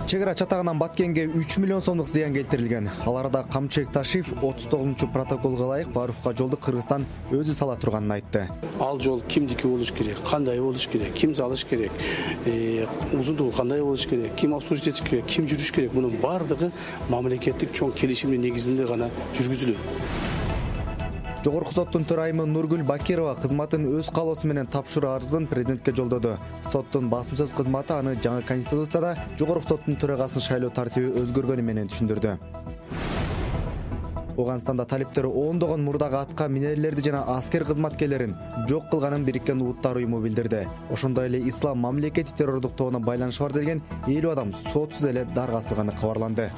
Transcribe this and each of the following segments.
Чек ара чатагынан Баткенге 3 миллион сомдук зыян келтирилген. Ал арада Камчек Ташиев 39-протоколго ылайык Варуфка жолду Кыргызстан өзү сала турганын айтты. Ал жол кимдики болуш керек, кандай болуш керек, ким салыш керек, узундугу кандай болуш керек, ким обслуживать этиш керек, ким жүрүш керек, мунун бардыгы мамлекеттик чоң келишимдин негизинде гана жүргүзүлөт. Жогорку соттун төрайымы Нургүл Бакирова кызматын өз каалоосу менен тапшыруу арызын президентке жолдоду. Соттун басым сөз кызматы аны жаңы конституцияда жогорку соттун төрагасын шайлоо тартиби өзгөргөнү менен түшүндүрдү. Оганстанда талиптер ондогон мурдагы атка минерлерди жана аскер кызматкерлерин жок кылганын Бириккен Улуттар уюму билдирди. Ошондой эле ислам мамлекети террордук тобуна байланышы бар делген 50 адам сотсуз эле дарга асылганы кабарланды.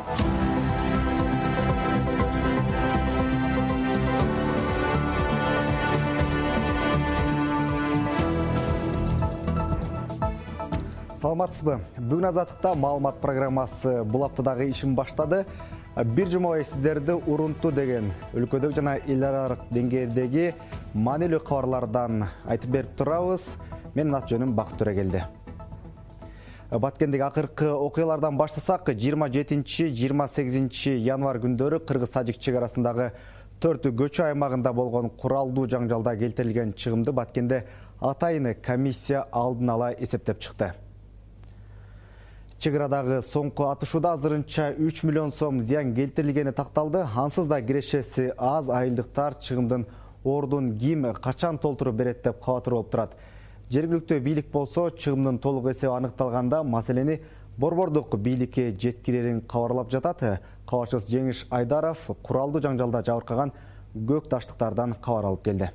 Саламатсызбы? Бүгүн азаттыкта маалымат программасы бул аптадагы ишин баштады. Бир жума бою сиздерди урунту деген өлкөдөгү жана эл аралык деңгээлдеги маанилүү кабарлардан айтып берип турабыз. Менин ат жөнүм Бакыт Төрөгелди. Баткендеги акыркы окуялардан баштасак, 27-28 январь күндөрү Кыргыз-Тажик чек арасындагы 4 көчө аймагында болгон куралдуу жаңжалда келтирилген чыгымды Баткенде атайын комиссия алдын ала эсептеп чыкты. Чек арадагы соңку атышууда азырынча 3 миллион сом зыян келтирилгени такталды. Ансыз да кирешеси аз айылдыктар чыгымдын ордун ким качан толтуруп берет деп кабатыр болуп турат. Жергиликтүү бийлик болсо чыгымдын толук эсеби аныкталганда маселени борбордук бийликке жеткирерин кабарлап жатат. Кабарчыбыз Жеңиш Айдаров куралдуу жаңжалда жабыркаган көк таштыктардан кабар алып келди.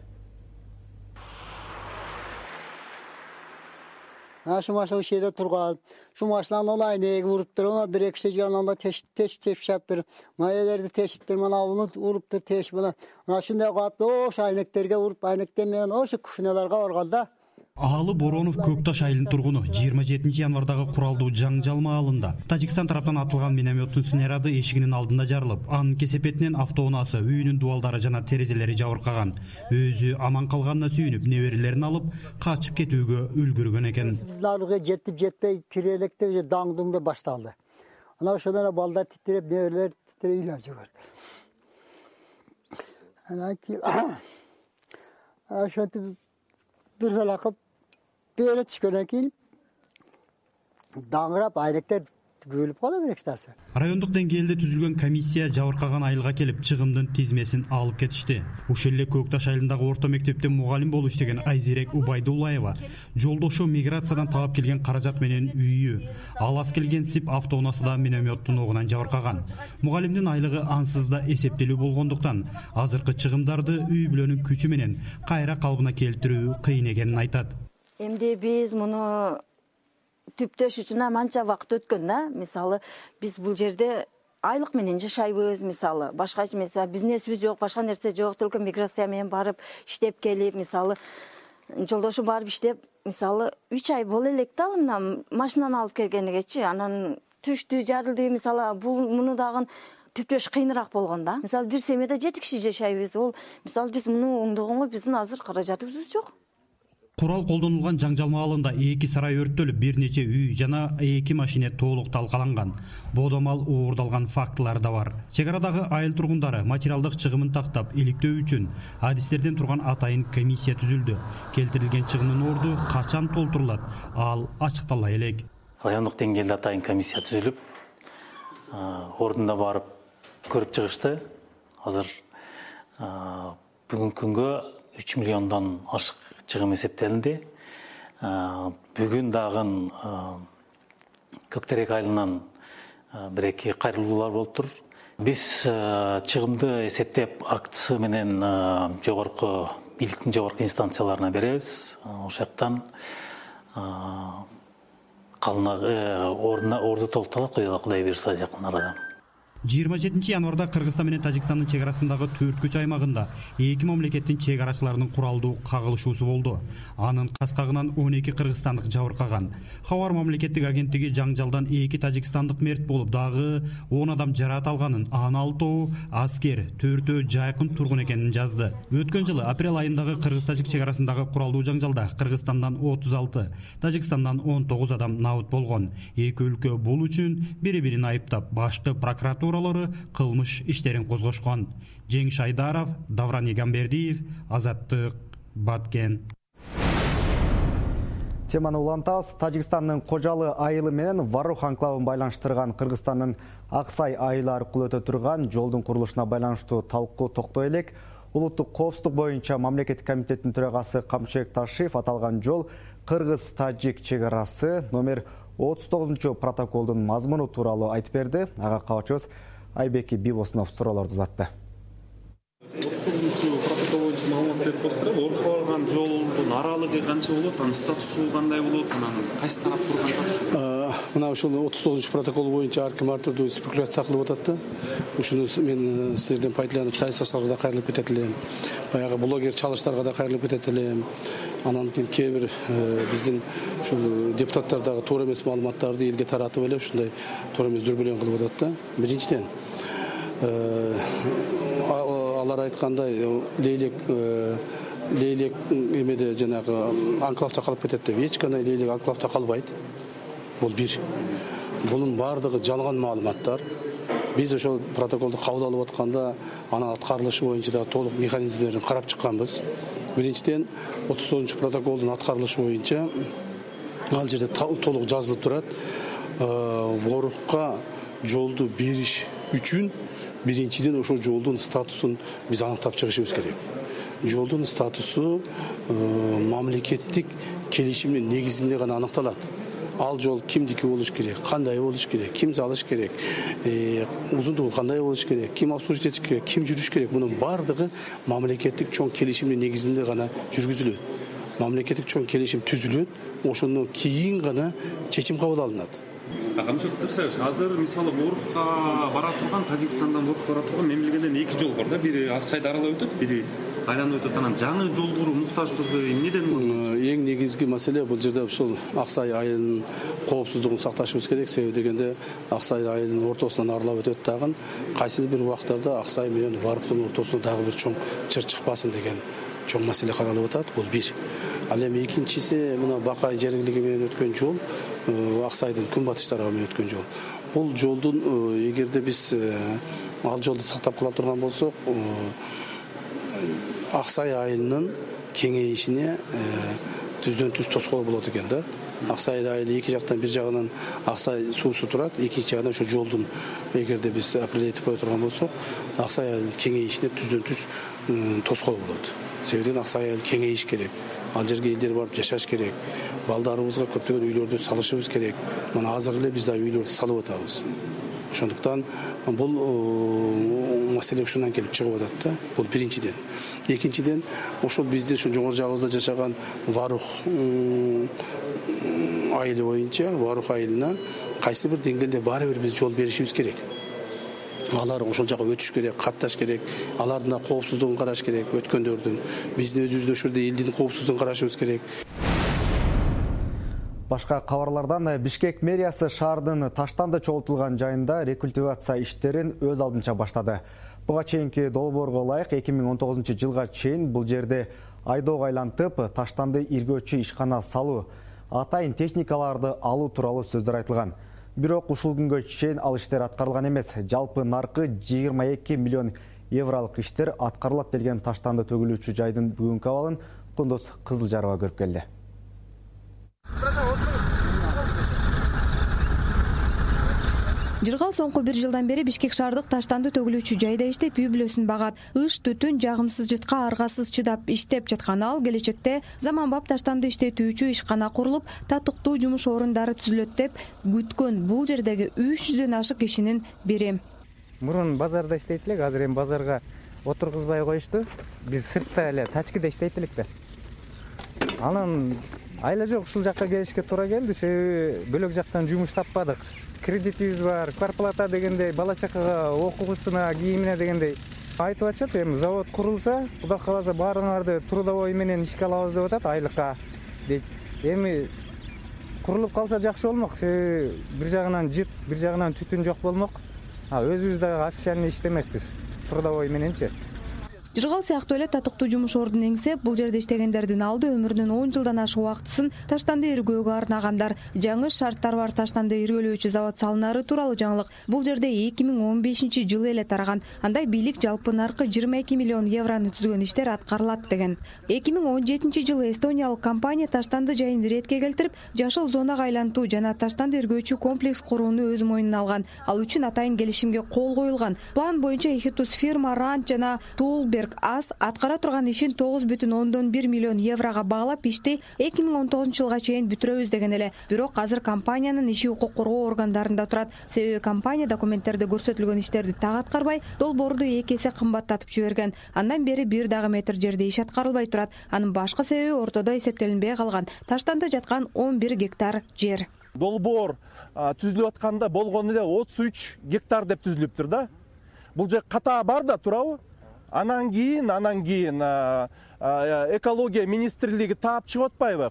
Şu maşın şeyde turgan, şu maşlan olayını vuruptur, ona bir ekşi yanında teşiptir, mayeleri teşiptir, bana onu vuruptur, teşip bana. Şimdi kaplı o şayneklerge vurup aynek demeyen o şu küfnelerge organda. Аалы Боронов Көкташ айылынын тургуну 27 январдагы куралдуу жаңжал маалында Тажикстан тараптан атылган минометтун снаряды эшигинин алдында жарылып, анын кесепетинен автоунаасы, үйүнүн дубалдары жана терезелери жабыркаган. Өзү аман калганына сүйүнүп, неберелерин алып, качып кетүүгө үлгүргөн экен. Биздин алдыга жетип-жетпей кирелекте уже даңдыңда башталды. Ана ошондон балдар титиреп, неберелер титиреп үйлөр жүрөт. Анан кийин ошентип bir felakıp böyle çıkana ki dağırap aylıkta gülüp kalabilir ekstasi. Райондук деңгээлде түзүлгөн комиссия жабыркаган айылга келип чыгымдын тизмесин алып кетишти. Ушул эле Көкташ айылындагы орто мектепте мугалим болуп иштеген Айзирек Убайдуллаева жолдошу миграциядан талап келген каражат менен үйү, алас келгенсип автоунаасында минометтун огунан жабыркаган. Мугалимдин айлыгы ансыз да эсептелүү болгондуктан азыркы чыгымдарды үй бүлөнүн күчү менен кайра калыбына келтирүү кыйын экенин айтат. Эмди биз муну түптөш үчүн манча вакыт өткөн да. Мисалы, биз бул жерде айлык менен жашайбыз, мисалы, башка эмесе бизнесибиз жок, башка нерсе жок, только миграция менен барып иштеп келип, мисалы, жолдошу барып иштеп, мисалы, 3 ай боло элек да мына машинаны алып келгенигечи, анан түштү, жарылды, мисалы, бул муну дагы түптөш кыйыныраак болгон да. Мисалы, бир семьяда 7 киши жашайбыз. Ол, мисалы, биз муну оңдогонго биздин азыр каражатыбыз жок. Курал колдонулган жаңжал маалында 2 сарай өрттөлүп, бир нече үй жана 2 машина толук талкаланган. Бодомал уурдалган фактылар да бар. Чек арадагы айыл тургундары материалдык чыгымын тактап иликтөө үчүн адистерден турган атайын комиссия түзүлдү. Келтирилген чыгымдын орду качан толтурулат, ал ачыктала элек. Райондук деңгээлде атайын комиссия түзүлүп, ордунда барып көрүп чыгышты. Азыр бүгүнкү күнгө 3 миллиондон ашык чыгым эсептелинди. Бүгүн дагы Көктерек айылынан 1-2 кайрылуулар болуптур. Биз чыгымды эсептеп актысы менен жогорку бийликтин жогорку инстанцияларына беребиз. Ошоктан орду толтурат, Кудай буйрса жакын арада. 27 январда Кыргызстан менен Тажикстандын чек арасындагы 4 көч аймагында эки мамлекеттин чек арачыларынын куралдуу кагылышуусу болду. Анын каскагынан 12 кыргызстандык жабыркаган. Хабар мамлекеттик агенттиги жаңжалдан 2 тажикстандык мерт болуп, дагы 10 адам жараат алганын, анын 6 аскер, 4 жайкын тургун экенин жазды. Өткөн жылы апрель айындагы кыргыз-тажик чек арасындагы куралдуу жаңжалда Кыргызстандан 36, Тажикстандан 19 адам набыт болгон. Эки өлкө бул үчүн бири-бирин айыптап, башкы прокуратуралары кылмыш иштерин козгошкон. Жеңиш Айдаров, Давран Игамбердиев, Азаттык, Баткен. Теманы улантабыз. Тажикстандын Кожалы айылы менен Варух анклавын байланыштырган Кыргызстандын Аксай айылы аркылуу өтө турган жолдун курулушуна байланыштуу талкуу токтой элек. Улуттук коопсуздук боюнча мамлекеттик комитеттин төрагасы Камчыбек Ташиев аталган жол Кыргыз-Тажик чек арасы номер 39 протоколдун мазмуну тууралуу айтып берди. Ага кабарчыбыз Айбеки Бибосунов суроолорду узатты. 39 протокол боюнча маалымат берип коесуздар. Орукка барган жолдун аралыгы канча болот, анын статусу кандай болот, анан кайсы тарап турган катышат? Мына ушул 39 протокол боюнча ар ким ар түрдүү спекуляция кылып атат да. Ушуну мен силерден пайдаланып саясатчыларга да кайрылып кетет элем. Баягы блогер чалыштарга да кайрылып кетет элем. Анан кийин бир биздин ушул депутаттар дагы туура эмес маалыматтарды элге таратып эле ушундай туура эмес дүрбөлөң кылып атат да. Биринчиден алар айткандай Лейлек эмеде жанагы анклавда калып кетет деп. Эч кандай Лейлек анклавда калбайт. Бул бир. Бунун баардыгы жалган маалыматтар. Биз ошол протоколду кабыл алып атканда анын аткарылышы боюнча да толук механизмдерин карап чыкканбыз. Биринчиден 39 протоколдун аткарылышы боюнча ал жерде толук жазылып турат. Орукка жолду бериш үчүн биринчиден ошол жолдун статусун биз аныктап чыгышыбыз керек. Жолдун статусу мамлекеттик келишимдин негизинде гана аныкталат. Ал жол кимдики болуш керек, кандай болуш керек, ким салыш керек, узундугу кандай болуш керек, ким обслуживать этиш керек, ким жүрүш керек. Мунун баардыгы мамлекеттик чоң келишимдин негизинде гана жүргүзүлөт. Мамлекеттик чоң келишим түзүлөт, ошондон кийин гана чечим кабыл алынат. Азыр мисалы Орукка бара турган, Тажикстандан Орукка бара турган мен билгенден эки жол бар да. Бири Аксайды аралап өтөт, бири айланып өтөт. Анан жаңы жол куруу муктаждыгы эмнеден? Эң негизги маселе бул жерде ушул Аксай айылынын коопсуздугун сакташыбыз керек. Себеби дегенде Аксай айылынын ортосунан аралап өтөт дагы. Кайсыл бир убактарда Аксай менен Варуктун ортосуна дагы бир чоң чыр чыкпасын деген чоң маселе каралып атат. Бул бир. Ал эми экинчиси мына Бакай жергилиги менен өткөн жол, Аксайдын күнбатыш тарабы менен өткөн жол. Бул жолдун эгерде биз ал жолду сактап кала турган болсок, Аксай айылынын кеңейишине түздөн түз тоскоол болот экен да. Аксай айылы эки жактан, бир жагынан Аксай суусу турат, экинчи жагынан ошо жолдун эгерде биз определить кое турган болсок, Аксай айылынын кеңейишине түздөн түз тоскоол болот. Себебинен Аксай айыл кеңейиш керек. Ал жерге элдер барып жашаш керек. Балдарыбызга көптөгөн үйлөрдү салышыбыз керек. Мына азыр эле биз да үйлөрдү салып атабыз. Ошондуктан бул маселе ушундан келип чыгып атат да. Бул биринчиден. Экинчиден, ошол биздин ушу жогору жагыбызда жашаган Варух айылы боюнча, Варух айылына кайсы бир деңгээлде баары бир биз жол беришибиз керек. Алар ошол жака өтүш керек, катташ керек. Алардын коопсуздугун караш керек, өткөндөрдүн. Биздин өзүбүздүн ошол жерде элдин коопсуздугун карашыбыз керек. Башка кабарлардан Бишкек мэриясы шаардын таштанды чогултулган жайында рекультивация иштерин өз алдынча баштады. Буга чейинки долбоорго ылайык 2019 жылга чейин бул жерде айдоого айлантып, таштанды иргөөчү ишкана салуу, атайын техникаларды алуу тууралуу сөздөр айтылган. Бирок ушул күнгө чейин ал иштер аткарылган эмес. Жалпы наркы 22 миллион евролук иштер аткарылат делген таштанды төгүлүүчү жайдын бүгүнкү абалын Кундуз Кызылжарова көрүп келди. Жыргал соңку 1 жылдан бери Бишкек шаардык таштанды төгүлүүчү жайда иштеп, үй бүлөсүн багат. Ыш, түтүн, жагымсыз жытка аргасыз чыдап иштеп жаткан ал келечекте заманбап таштанды иштетүүчү ишкана курулуп, татыктуу жумуш орундары түзүлөт деп күткөн бул жердеги 300дөн ашык кишинин бири. Мурун базарда иштейт элек, азыр эми базарга отургузбай коюшту. Биз сыртта эле тачкиде иштейт элек да. Анан Айла жок, ушул жакка келишке туура келди, себеби бөлөк жактан жумуш таппадык. Кредитибиз бар, квартплата дегендей, бала чакага окуусуна, кийимине дегендей айтып атышат. Эми завод курулса, Кудай кааласа баарыңарды трудовой менен ишке алабыз деп атат, айлыкка дейт. Эми курулуп калса жакшы болмок, себеби бир жагынан жыт, бир жагынан түтүн жок болмок. Өзүбүз дагы официальный иштемекпиз, трудовой мененчи. Жыргал сыяктуу эле татыктуу жумуш ордун эңсеп, бул жерде иштегендердин алды өмүрүнүн 10 жылдан ашык убактысын таштанды иргөөгө арнагандар. Жаңы шарттар бар таштанды иргөлөөчү завод салынары тууралуу жаңылык бул жерде 2015-жылы эле тараган. Андай бийлик жалпы наркы 22 миллион евроны түзгөн иштер аткарылат деген. 2017-жылы эстониялык компания таштанды жайын иретке келтирип, жашыл зонага айлантуу жана таштанды иргөөчү комплекс курууну өз мойнуна алган. Ал үчүн атайын келишимге кол коюлган. План боюнча Ихитус фирма Ранч жана Туулберг ас аткара турган ишин 9,1 миллион еврого баглап, ишти 2019-жылга чейин бүтүрөбүз деген эле. Бирок азыр компаниянын иши укук коргоо органдарында турат. Себеби компания документтерде көрсөтүлгөн иштерди так аткарбай, долбоорду 2 эсе кымбаттатып жиберген. Андан бери 1 дагы метр жерде иш аткарылбай турат. Анын башкы себеби ортодо эсептелинбей калган таштанды жаткан 11 гектар жер. Долбоор түзүлүп атканда болгону эле 33 гектар деп түзүлүптүр да. Бул же ката бар да, туурабы? Анан кийин экология министрлиги таап чыгып атпайбы?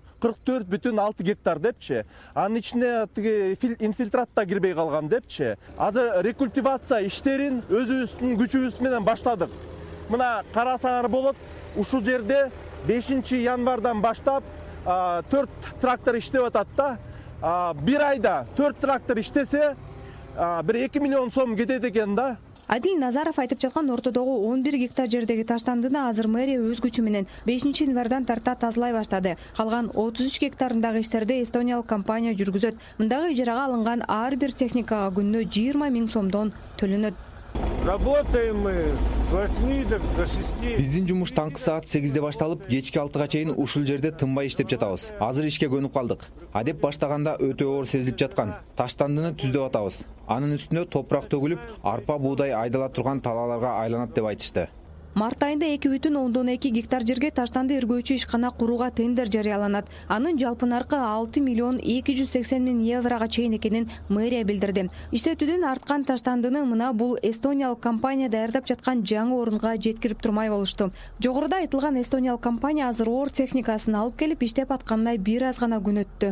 44,6 гектар депчи. Анын ичине инфильтрат да кирбей калган депчи. Азыр рекультивация иштерин өзүбүздүн күчүбүз менен баштадык. Мына карасаңар болот, ушул жерде 5 январдан баштап 4 трактор иштеп атат да. Бир айда 4 трактор иштесе, бир 2 миллион сом кетет экен да. Адил Назаров айтып жаткан ортодогу 11 гектар жердеги таштандыны азыр мэрия өз күчү менен 5 январдан тарта тазалай баштады. Калган 33 гектарындагы иштерди эстониялык компания жүргүзөт. Мындагы ижарага алынган ар бир техникага күнүнө 20 000 сомдон төлөнөт. Работаем мы с 8 до 6. Биздин жумуш таңкы саат 8-де башталып, кечки 6-га чейин ушул жерде тынбай иштеп жатабыз. Азыр ишке көнүп калдык. Адеп баштаганда өтө оор сезилип жаткан. Таштандыны түздөп атабыз. Анын үстүнө топурак төгүлүп, арпа буудай айдала турган талааларга айланат деп айтышты. Март айында 2,2 гектар жерге таштанды иргөөчү ишкана курууга тендер жарыяланат. Анын жалпы наркы 6 миллион 280 000 еврого чейин экенин мэрия билдирди. Иштетүүдөн арткан таштандыны мына бул эстониялык компания даярдап жаткан жаңы орунга жеткирип турмай болушту. Жогоруда айтылган эстониялык компания азыр оор техникасын алып келип иштеп атканына бир аз гана күн өттү.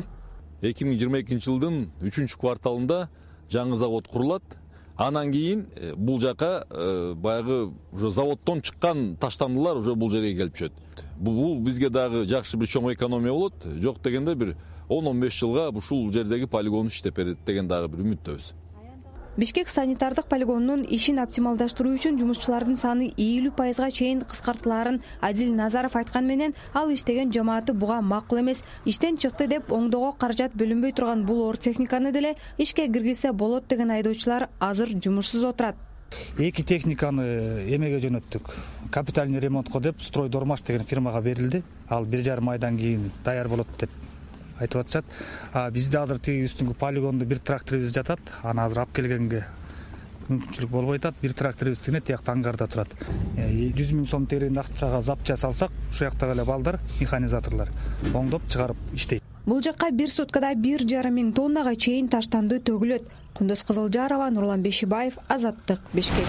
2022-жылдын 3-кварталында жаңы завод курулат. Анан кийин бул жака баягы уже заводдон чыккан таштандылар уже бул жерге келип түшөт. Бул бизге дагы жакшы бир чоң экономия болот. Жок дегенде бир 10-15 жылга ушул жердеги полигон иштеп берет деген дагы бир үмүттөбүз. Бишкек санитардык полигонунун ишин оптималдаштыруу үчүн жумушчулардын саны 50% чейин кыскартыларын Адил Назаров айткан менен, ал иштеген жамааты буга макул эмес. Иштен чыкты деп оңдоого каражат бөлүнбөй турган бул оор техниканы деле ишке киргизсе болот деген айдоочулар азыр жумушсуз отурат. 2 техниканы эмеге жөнөттүк. Капитальный ремонтко деп Стройдормаш деген фирмага берилди. Ал 1,5 айдан кийин даяр болот деп айтып атышат. Бизде азыр тиги үстүнгү полигондо бир тракторубуз жатат. Аны азыр алып келгенге мүмкүнчүлүк болбой атат. Бир тракторубуз тигине тиякта ангарда турат. 100 000 сом тегерегинде акчага запчасть алсак, ушул жактагы эле балдар, механизаторлор оңдоп чыгарып иштейт. Бул жакка бир суткада 1,5 000 тоннага чейин таштанды төгүлөт. Кундуз Кызылжарова, Нурлан Бешибаев, Азаттык, Бишкек.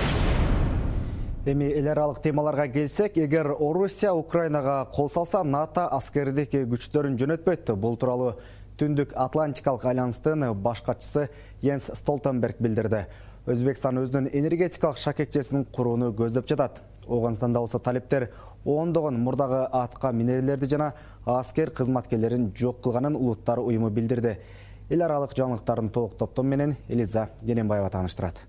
Эми эл аралык темаларга келсек, эгер Орусия Украинага кол салса, НАТО аскердик күчтөрүн жөнөтпөйт. Бул тууралуу Түндүк Атлантикалык айланыстын баш катчысы Йенс Столтенберг билдирди. Өзбекстан өзүнүн энергетикалык шакекчесин курууну көздөп жатат. Оогандстанда болсо талептер ондогон мурдагы атка минерлерди жана аскер кызматкерлерин жок кылганын Улуттар уюму билдирди. Эл аралык жаңылыктардын толук топтом менен Элиза Гененбаева тааныштырат.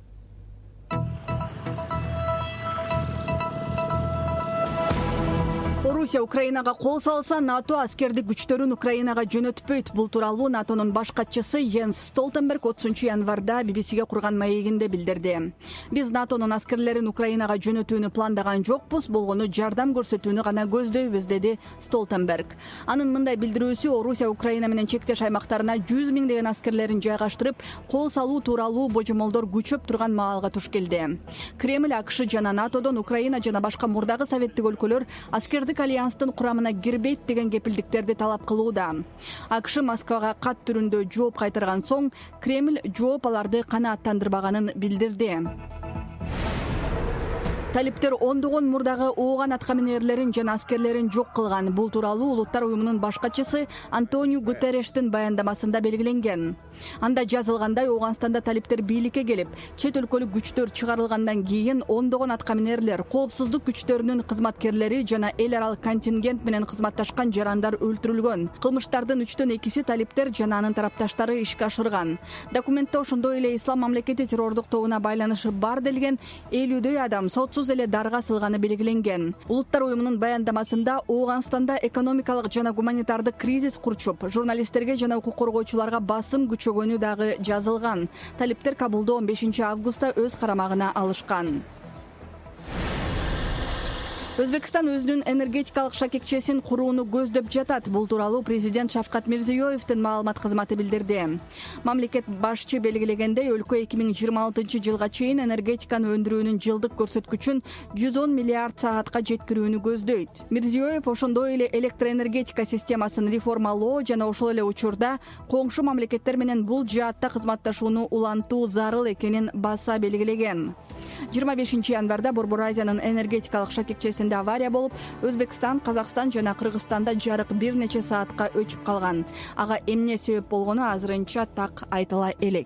Орусия Украинага кол салса, НАТО аскердик күчтөрүн Украинага жөнөтпөйт. Бул тууралуу НАТОнун баш катчысы Йенс Столтенберг 30 январда BBC-ге курган маегинде билдирди. Биз НАТОнун аскерлерин Украинага жөнөтүүнү пландаган жокпуз, болгону жардам көрсөтүүнү гана көздөйбүз, деди Столтенберг. Анын мындай билдирүүсү Орусия Украина менен чектеш аймактарына 100 000 деген аскерлерин жайгаштырып, кол салуу тууралуу божомолдор күчөп турган маалга туш келди. Кремль, АКШ жана НАТОдон Украина жана башка мурдагы советтик өлкөлөр аскердик альянс альянстын курамына кирбейт деген кепилдиктерди талап кылууда. АКШ Москвага кат түрүндө жооп кайтарган соң Кремль жооп аларды канааттандырбаганын билдирди. Талиптер ондогон мурдагы ооган аткаминерлерин жана аскерлерин жок кылган. Бул тууралуу Улуттар уюмунун баш катчысы Антонио Гутеррештин баяндамасында белгиленген. Анда жазылгандай, Ооганстанда талиптер бийликке келип, чет өлкөлүк күчтөр чыгарылгандан кийин ондогон аткаминерлер, коопсуздук күчтөрүнүн кызматкерлери жана эл аралык контингент менен кызматташкан жарандар өлтүрүлгөн. Кылмыштардын 3/2 талиптер жана анын тарапташтары ишке ашырган. Документте ошондой эле Ислам мамлекети террордук тобуна байланышы бар делген 50дөй адам сотсуз эле дарга асылганы белгиленген. Улуттар уюмунун баяндамасында Ооганстанда экономикалык жана гуманитардык кризис курчуп, журналисттерге жана укук коргоочуларга басым күчөгөнү дагы жазылган. Талиптер Кабулду 15 августта өз карамагына алышкан. Өзбекстан өзүнүн энергетикалык шакекчесин курууну көздөп жатат. Бул тууралуу президент Шавкат Мирзиёевдин маалымат кызматы билдирди. Мамлекет башчы белгилегендей, өлкө 2026 жылга чейин энергетиканы өндүрүүнүн жылдык көрсөткүчүн 110 миллиард саатка жеткирүүнү көздөйт. Мирзиёев ошондой эле электроэнергетика системасын реформалоо жана ошол эле учурда коңшу мамлекеттер менен бул жаатта кызматташууну улантуу зарыл экенин баса белгилеген. 25 январда Борбор Азиянын энергетикалык шакекчесинде авария болуп, Өзбекстан, Казакстан жана Кыргызстанда жарык бир нече саатка өчүп калган. Ага эмне себеп болгону азырынча так айтыла элек.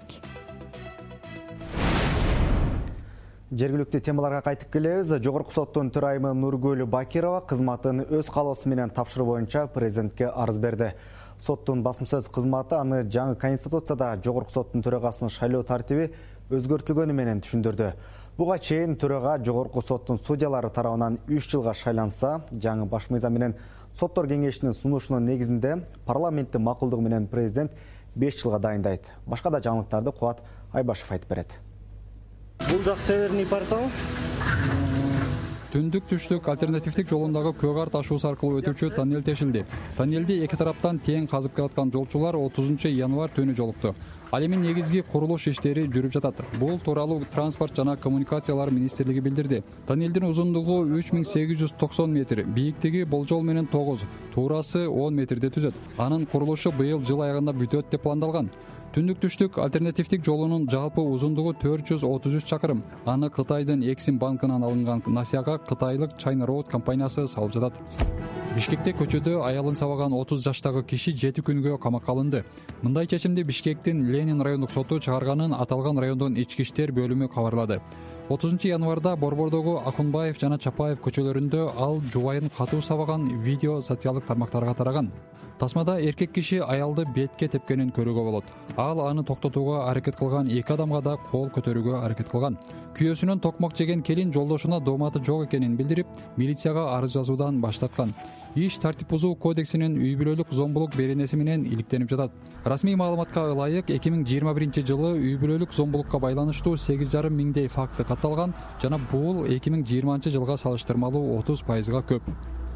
Жергиликтүү темаларга кайтып келебиз. Жогорку соттун төрайымы Нургүл Бакирова кызматын өз каалоосу менен тапшыруу боюнча президентке арыз берди. Соттун басма сөз кызматы аны жаңы конституцияда жогорку соттун төрагасын шайлоо тартиби өзгөртүлгөнү менен түшүндүрдү. Буга чейин төрага жогорку соттун судьялары тарабынан 3 жылга шайланса, жаңы баш мыйзам менен соттор кеңешинин сунушунун негизинде парламенттин макулдугу менен президент 5 жылга дайындайт. Башка да жаңылыктарды Кубат Айбашев айтып берет. Бул жак Северный портал. Түндүк түштүк альтернативдик жолундагы көк ар ташуусу аркылуу өтүүчү тоннель тешилди. Тоннелди эки тараптан тең казып келаткан жолчулар 30 январ түнү жолукту. Ал эми негизги курулуш иштери жүрүп жатат. Бул тууралуу Транспорт жана коммуникациялар министрлиги билдирди. Тоннелдин узундугу 3890 метр, бийиктиги болжол менен 9, туурасы 10 метрди түзөт. Анын курулушу быйыл жыл аягында бүтөт деп пландалган. Түндүк түштүк альтернативдик жолунун жалпы узундугу 433 чакырым. Аны Кытайдын Эксим банкынан алынган насыяга кытайлык China Road компаниясы салып жатат. Бишкекте көчөдө аялын сабаган 30 жаштагы киши 7 күнгө камакка алынды. Мындай чечимди Бишкектин Ленин райондук соту чыгарганын аталган райондун ички иштер бөлүмү кабарлады. 30 январда Борбордогу Ахунбаев жана Чапаев көчөлөрүндө ал жубайын катуу сабаган видео социалдык тармактарга тараган. Тасмада эркек киши аялды бетке тепкенин көрүүгө болот. Ал аны токтотууга аракет кылган эки адамга да кол көтөрүүгө аракет кылган. Күйөөсүнөн токмок жеген келин жолдошуна дооматы жок экенин билдирип, милицияга арыз жазуудан баш тарткан. Иш тартип бузуу кодексинин үй бүлөлүк зомбулук беренеси менен иликтенип жатат. Расмий маалыматка ылайык 2021 жылы үй бүлөлүк зомбулукка байланыштуу 8,5 миңдей факты катталган жана бул 2020 жылга салыштырмалуу 30%га көп.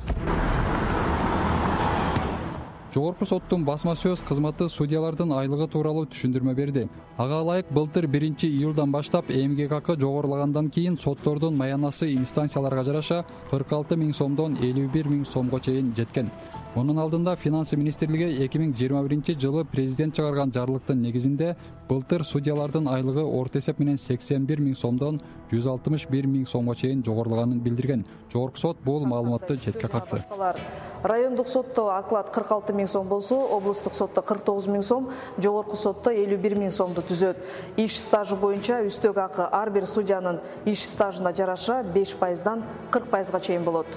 Жогорку соттун басма сөз кызматы судьялардын айлыгы тууралуу түшүндүрмө берди. Ага ылайык былтыр 1-июлдан баштап эмгек акы жогорулагандан кийин соттордун маянасы инстанцияларга жараша 46 миң сомдон 51 миң сомго чейин жеткен. Мунун алдында Финансы министрлиги 2021 жылы президент чыгарган жарлыктын негизинде былтыр судьялардын айлыгы орто эсеп менен 81 миң сомдон 161 миң сомго чейин жогорулаганын билдирген. Жогорку сот бул маалыматты четке какты. Райондук сотто оклад 46 миң сом болсо, облустук сотто 49 миң сом, жогорку сотто 51 миң сомду түзөт. Иш стажы боюнча үстөк акы ар бир судьянын иш стажына жараша 5%дан 40%га чейин болот.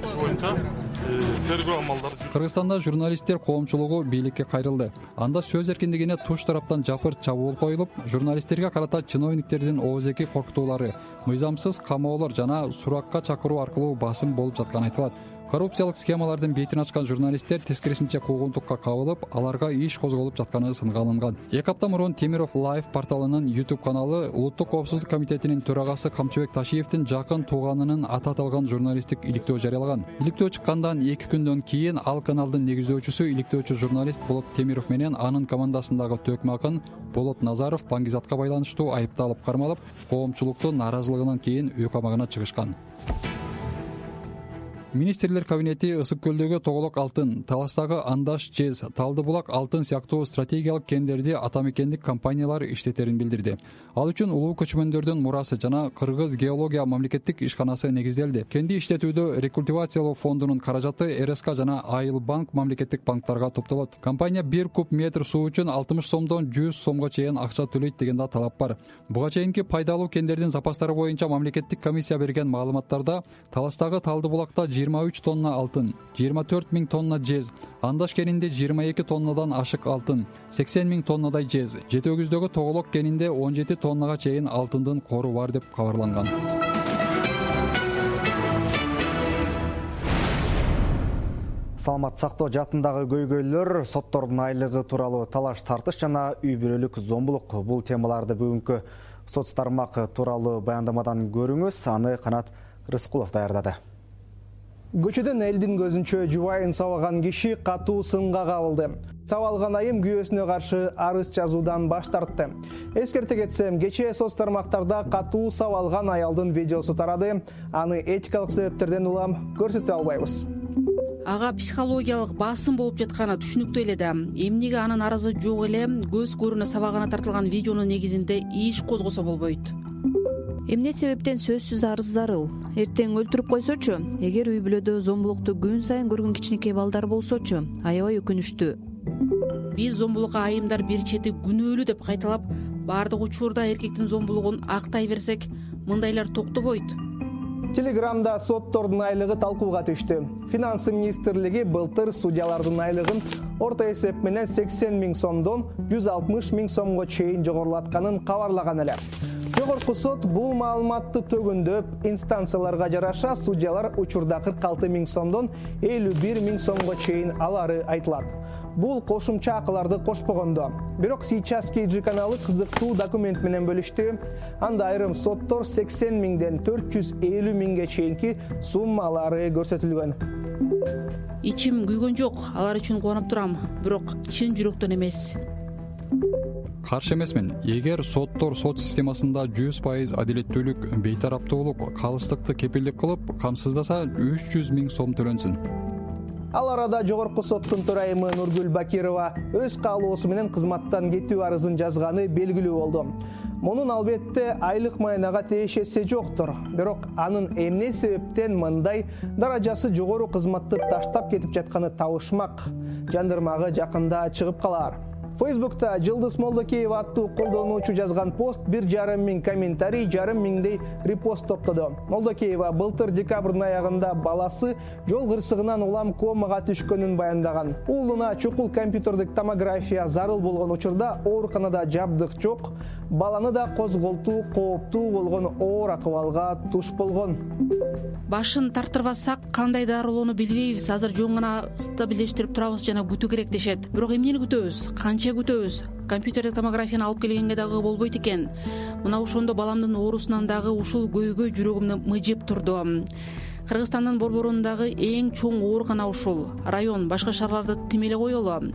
Кыргызстанда журналисттер коомчулугу бийликке кайрылды. Анда сөз эркиндигине туш тараптан жапыр чабуул коюлуп, журналисттерге карата чиновниктердин оозеки коркутуулары, мыйзамсыз камоолор жана суракка чакыруу аркылуу басым болуп жатканы айтылат. Коррупциялык схемалардын бетин ачкан журналисттер тескерисинче куугунтукка кабылып, аларга иш козголуп жатканы сынга алынган. 2 апта мурун Темиров Live порталынын YouTube каналы Улуттук коопсуздук комитетинин төрагасы Камчыбек Ташиевдин жакын тууганынын аты аталган журналисттик иликтөө жарыялаган. Иликтөө чыккандан 2 күндөн кийин ал каналдын негиздөөчүсү, иликтөөчү журналист Болот Темиров менен анын командасындагы төкмө акын Болот Назаров баңгизатка байланыштуу айыпталып кармалып, коомчулуктун нааразылыгынан кийин үй камагына чыгышкан. Министрлер кабинети Ысык көлдөгү Тоголок алтын, Таластагы Андаш ЖЭС, Талды булак алтын сыяктуу стратегиялык кендерди атамекендик компаниялар иштетерин билдирди. Ал үчүн улуу көчмөндөрдүн мурасы жана Кыргыз геология мамлекеттик ишканасы негизделди. Кенди иштетүүдө рекультивациялоо фондунун каражаты РСК жана Айыл банк мамлекеттик банктарга топтолот. Компания 1 куб метр суу үчүн 60 сомдон 100 сомго чейин акча төлөйт деген да талап бар. Буга чейинки пайдалуу кендердин запастары боюнча мамлекеттик комиссия берген маалыматтарда Таластагы Талды булакта 23 тонна алтын, 24 000 тонна жез, Андаш кенинде 22 тоннадан ашык алтын, 80 000 тоннадай жез, Жети өгүздөгү Тоголок кенинде 17 тоннага чейин алтындын кору бар деп кабарланган. Саламат сактоо жаатындагы көйгөйлөр, соттордун айлыгы тууралуу талаш тартыш жана үй бүлөлүк зомбулук. Бул темаларды бүгүнкү сот тармакы тууралуу баяндамадан көрүңүз. Аны Канат Рыскулов даярдады. Көчөдөн элдин көзүнчө жубайын сабаган киши катуу сынга кабылды. Сабалган айым күйөөсүнө каршы арыз жазуудан баш тартты. Эскерте кетсем, кечээ соц тармактарда катуу сабалган аялдын видеосу тарады. Аны этикалык себептерден улам көрсөтө албайбыз. Ага психологиялык басым болуп жатканы түшүнүктүү эле да. Эмнеге анын арызы жок эле көз көрүнө сабагана тартылган видеонун негизинде иш козгосо болбойт. Эмне себептен сөзсүз арыз зарыл? Эртең өлтүрүп койсочу, эгер үй бүлөдө зомбулукту күн сайын көргөн кичинекей балдар болсочу, аябай өкүнүчтүү. Биз зомбулукка айымдар бир чети күнөөлүү деп кайталап, баардык учурда эркектин зомбулугун актай берсек, мындайлар токтобойт. Телеграмда соттордун айлыгы талкууга түштү. Финансы министрлиги былтыр судьялардын айлыгын орто эсеп менен 80 000 сомдон 160 000 сомго чейин жогорулатканын кабарлаган эле. Жогорку сот бул маалыматты төгүндөп, инстанцияларга жараша судьялар учурда 46 000 сомдон 51 000 сомго чейин алары айтылат. Бул кошумча акыларды кошпогондо. Бирок сейчас KG каналы кызыктуу документ менен бөлүштү. Анда айрым соттор 80 000ден 450 000ге чейинки суммалары көрсөтүлгөн. Ичим күйгөн жок, алар үчүн кубанып турам, бирок чын жүрөктөн эмес. Каршы эмесмин. Эгер соттор сот системасында 100% адилеттүүлүк, бейтараптуулук, калыстыкты кепилдик кылып, камсыздаса 300 000 сом төлөнсүн. Ал арада жогорку соттун төрайымы Нургүл Бакирова өз каалоосу менен кызматтан кетүү арызын жазганы белгилүү болду. Мунун албетте айлык майнага тиешеси жоктур. Бирок анын эмне себептен мындай даражасы жогору кызматты таштап кетип жатканы табышмак. Жандырмагы жакында чыгып калар. Facebook'ta Жылдыз Молдокеева аттуу колдонуучу жазган пост 1,5 миң комментарий, 1,5 миңдей репост топтоду. Молдокеева былтыр декабрдын аягында баласы жол кырсыгынан улам комага түшкөнүн баяндаган. Уулуна чукул компьютердик томография зарыл болгон учурда ооруканада жабдык жок, баланы да козголтуу кооптуу болгон оор акыбалга туш болгон. Башын тартырбасак кандай дарылоону билбейбиз. Азыр жөн гана стабилдештирип турабыз жана күтүү керек дешет. Бирок эмнени күтөбүз? Канча күтөбүз? Компьютердик томографияны алып келгенге дагы болбойт экен. Мына ошондо баламдын оорусунан дагы ушул көйгөй жүрөгүмдө мыжып турду. Кыргызстандын борборундагы эң чоң оорукана ушул. Район башка шаарларды тим эле койгола.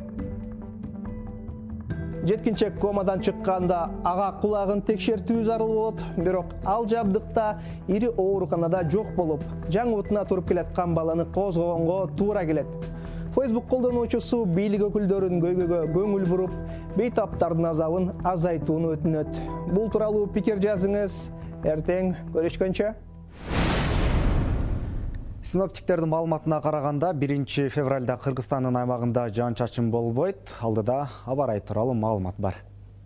Жеткинчек комадан чыкканда ага кулагын текшертүү зарыл болот, бирок ал жабдыкта ири ооруканада жок болуп, жаңыбытына туруп келаткан баланы козгогонго туура келет. Facebook колдонуучусу бийлик өкүлдөрүн көйгөйгө көңүл буруп, бейтаптардын азабын азайтууну өтүнөт. Бул тууралуу пикир жазыңыз. Эртең көрүшкөнчө. Синоптиктердин маалыматына караганда 1 февралда Кыргызстандын аймагында жаан-чачын болбойт. Алдыда аба ырайы тууралуу маалымат бар.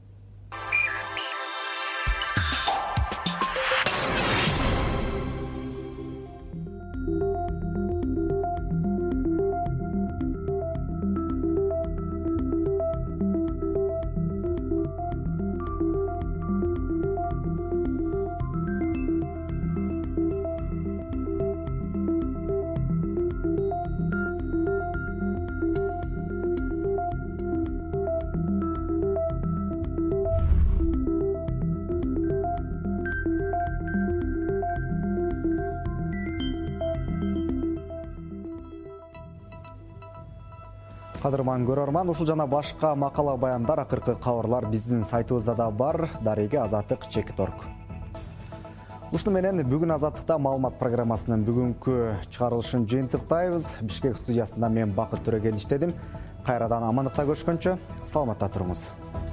Кадырман көрөрман, ушул жана башка макала баяндар, акыркы кабарлар биздин сайтыбызда да бар. Дареге Азаттык /.org. Ушуну менен бүгүн Азаттыкта маалымат программасынын бүгүнкү чыгарылышын жыйынтыктайбыз. Бишкек студиясында мен Бакыт Төреген иштедим. Кайрадан амандыкта көрүшкөнчө саламатта туруңуз.